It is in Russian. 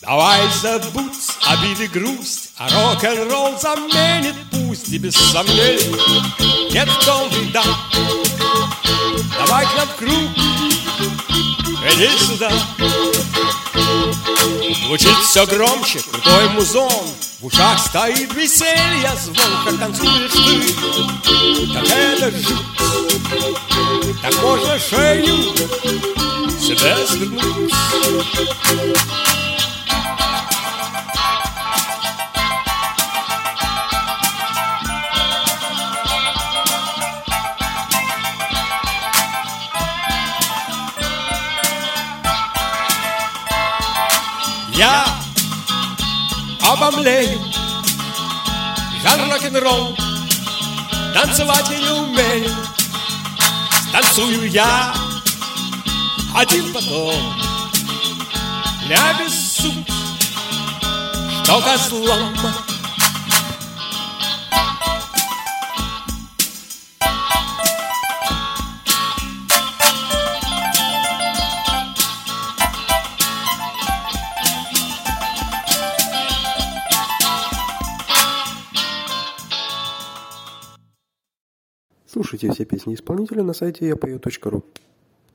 Давай забудь обиды, грусть, а рок-н-ролл заменит пусть. И без сомнений нет в том вреда. Давай к нам в круг, иди сюда. Звучит все громче, крутой музон. В ушах стоит веселье, звон. Как танцуешь ты, как это жуть. Так можно шею себе свернуть. Я обомлею, жанр рок-н-ролл, танцевать я не умею. Станцую я один потом, не обессудь, что козлом. Слушайте все песни исполнителя на сайте yapою.ru.